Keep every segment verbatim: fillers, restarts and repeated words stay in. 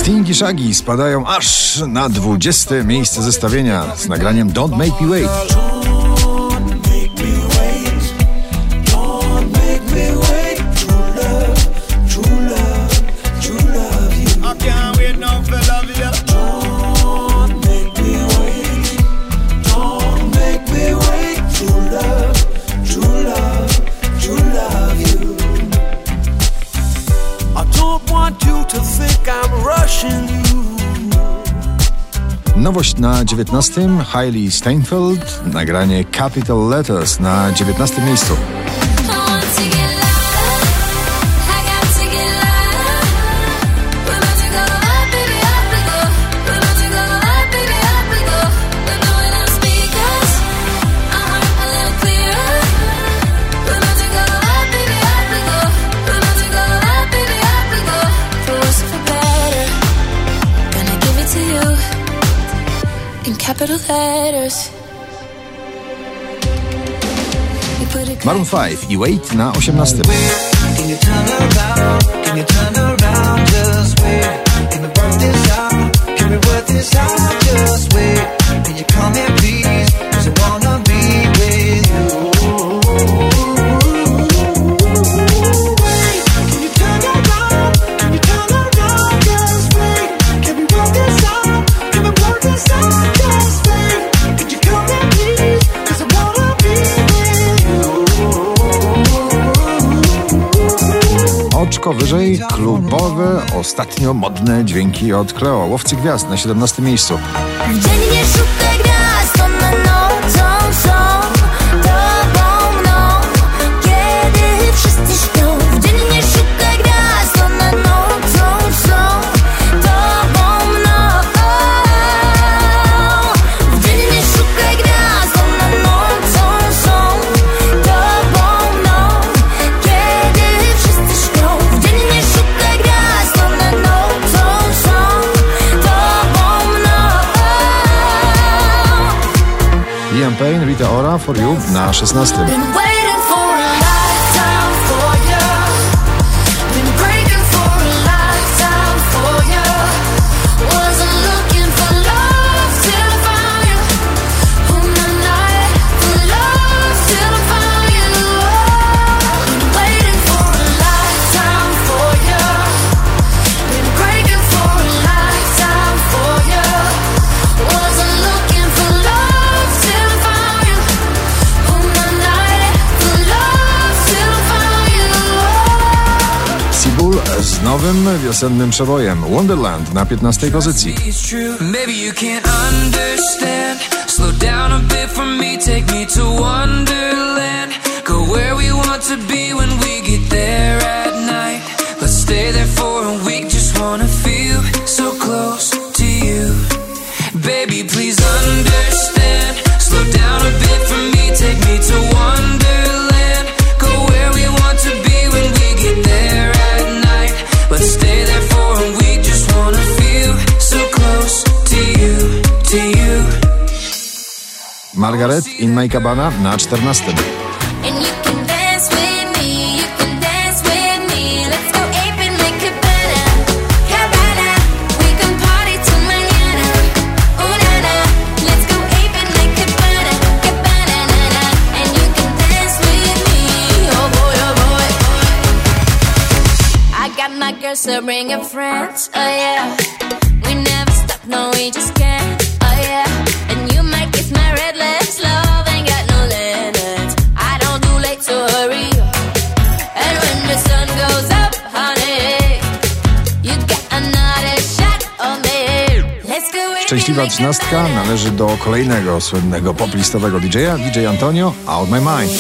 Sting i Shaggy spadają aż na dwudzieste miejsce zestawienia z nagraniem Don't Make Me Wait. Nowość na dziewiętnastym. Hailey Steinfeld, nagranie Capital Letters na dziewiętnastym miejscu. Maroon pięć i Wait na osiemnastym. Oczko wyżej, klubowe, ostatnio modne dźwięki od Cleo. Łowcy Gwiazd na siedemnastym miejscu. W dzień nie szukaj gwiazd, one nocą są tobą mną, kiedy wszyscy śpią. W dzień nie szukaj gwiazd, one nocą są tobą mną. W dzień nie szukaj gwiazd, one nocą są tobą mną, kiedy wszyscy śpią. W dzień nie szukaj gwiazd, one nocą są tobą mną. Liam Payne, Rita Ora, For You na szesnastym. Z nowym wiosennym przebojem Wonderland na piętnastej pozycji. Baby, please understand. Slow down a bit for me, take me to Wonderland. Go where we want to be when we get there at night. Let's stay there for a week, just wanna feel so close to you, to you. Margaret in May Cabana na czternastym. My girls are bringing friends, oh yeah. We never stop, no, we just can't, oh yeah. And you might kiss my red lips, love ain't got no limits. I don't do late, so hurry up. And when the sun goes up, honey, you got another shot on me. Let's go. Szczęśliwa trzynastka należy do kolejnego słynnego poplistowego D J a, D J Antonio, Out My Mind.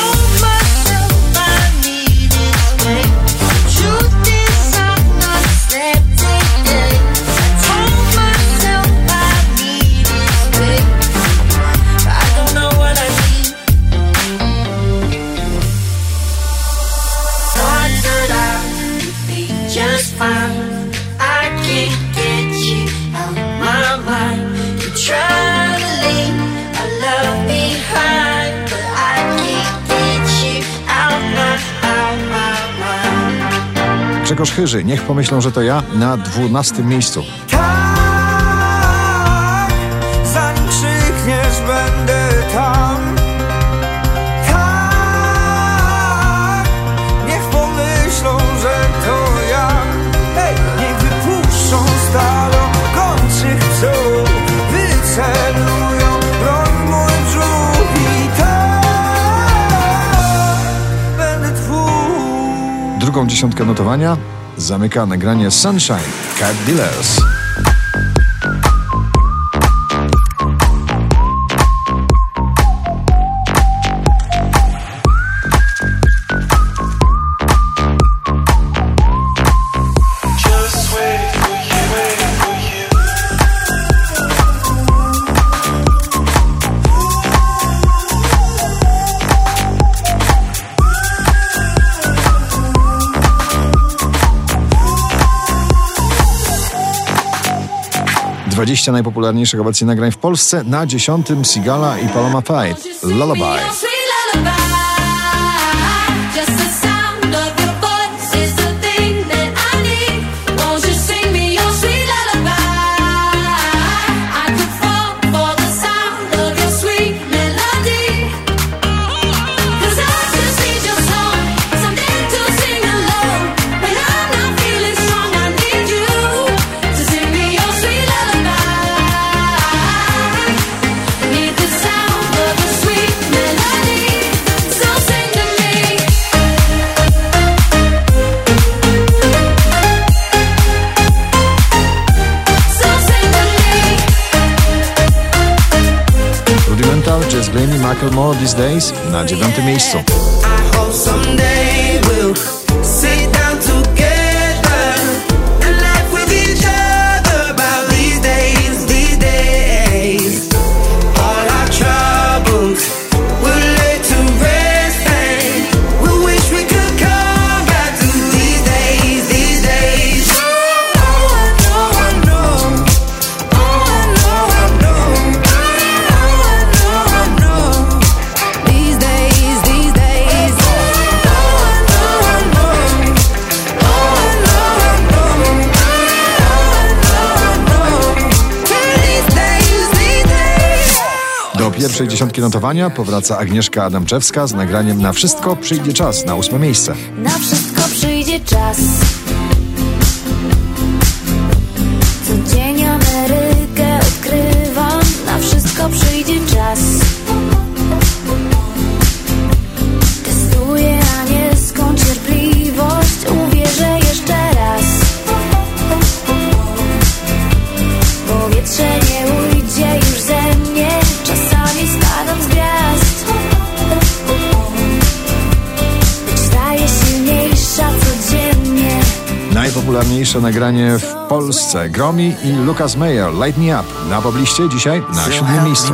Just fine. I can't get you out my mind. You try to leave our love behind, but I can't. Grzegorz Chyży, niech pomyślą, że to ja, na dwunastym miejscu. Tak, zanim krzykniesz, będę tam. Tak, niech pomyślą, że to ja. Hej, niech wypuszczą stalokończych psów, wycelują broń w mój brzuch i tak będę twój. Drugą dziesiątkę notowania zamyka nagranie Sunshine, Cat Dealers. dwadzieścia najpopularniejszych obecnie nagrań w Polsce. Na dziesiątym Sigala i Paloma Faith, Lullaby. Jazz Grammy, Macklemore, These Days na dziewiątym miejscu. Do pierwszej dziesiątki notowania powraca Agnieszka Adamczewska z nagraniem Na wszystko przyjdzie czas na ósme miejsce. Na wszystko przyjdzie czas. Co dzień Amerykę odkrywam. Na wszystko przyjdzie czas. Testuję anielską cierpliwość. Uwierzę jeszcze raz. Powietrze nie ujdzie już ze mnie. Czasami spadam z gwiazd, lecz staję silniejsza codziennie. Najpopularniejsze nagranie w Polsce. Gromi i Lucas Meyer, Light Me Up. Na pobliście dzisiaj na siódmym miejscu.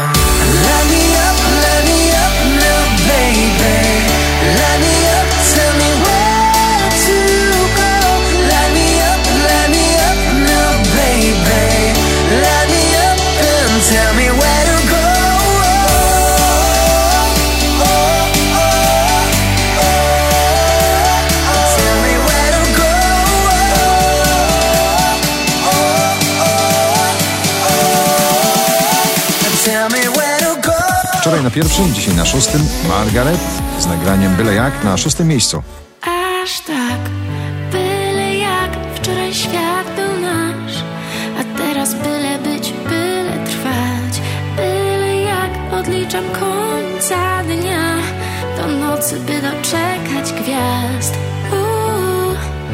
Wczoraj na pierwszym, dzisiaj na szóstym Margaret z nagraniem Byle jak na szóstym miejscu. Aż tak, byle jak, wczoraj świat był nasz, a teraz byle być, byle trwać. Byle jak, odliczam końca dnia, do nocy by doczekać gwiazd. Uuu,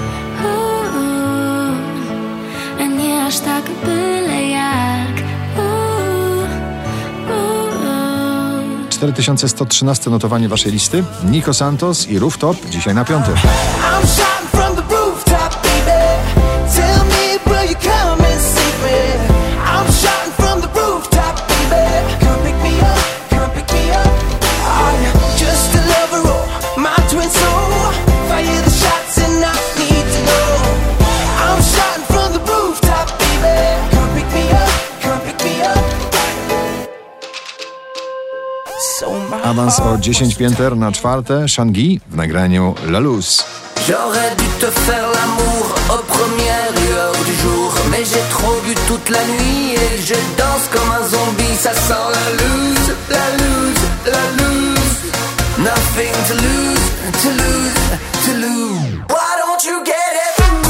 uuu, a nie aż tak byle jak. cztery tysiące sto trzynaste notowanie waszej listy. Nico Santos i Rooftop dzisiaj na piątym. Awans o dziesięć pięter na czwarte. Shangi w nagraniu La Luz. J'aurais dû te faire l'amour aux premières lueurs du jour, mais j'ai trop bu toute la nuit et je danse comme un zombie. Ça sent la loose, la loose, la loose. Nothing to lose, to lose, to lose. Why don't you get it?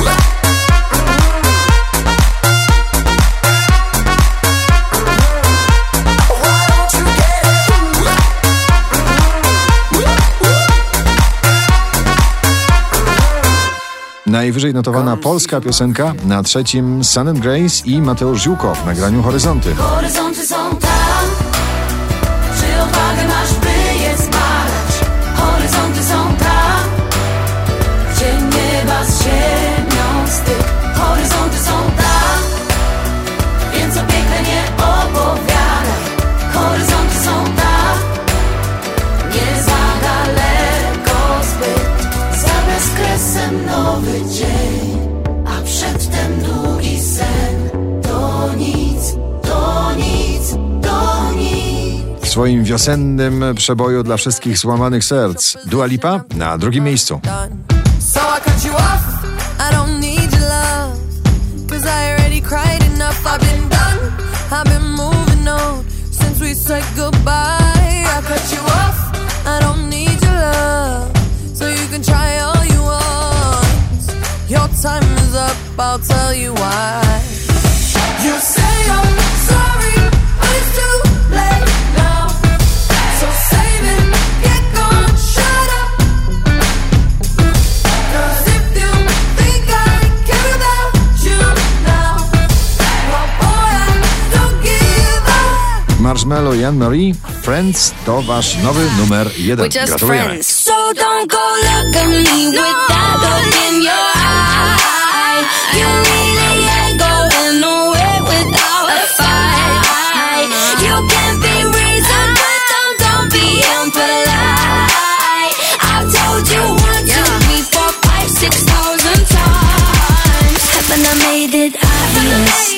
Najwyżej notowana polska piosenka, na trzecim Sun and Grace i Mateusz Ziółko w nagraniu Horyzonty. Horyzonty są tam, czy odwagę masz, by je zbadać? Horyzonty są tam, gdzie nieba z ziemią styk. Horyzonty są tam, więc o piekle nie opowiadaj. Horyzonty są tam, nie za daleko zbyt. Za bezkresem nowy dzień, a przedtem długi sen. To nic, to nic, to nic. W swoim wiosennym przeboju dla wszystkich złamanych serc Dua Lipa na drugim miejscu. So I cut you off. I don't need your love, cause I already cried enough. I've been done, I've been moving on since we said goodbye. I cut you off, I don't need your love, so you can try all you want. Your time is up, I'll tell you why. You say I'm sorry, but it's too late now. So save it, get gone, shut up. Cause if you think I care about you now, well boy, I don't give up. Marshmello i Anne-Marie, Friends to wasz nowy numer jeden. Gratulujemy. So don't go look at me with that look in your eye. You really ain't going nowhere without a fight. You can be reasoned, but don't, don't be impolite. I've told you one, two, three, four, five, six thousand times. Haven't I made it obvious?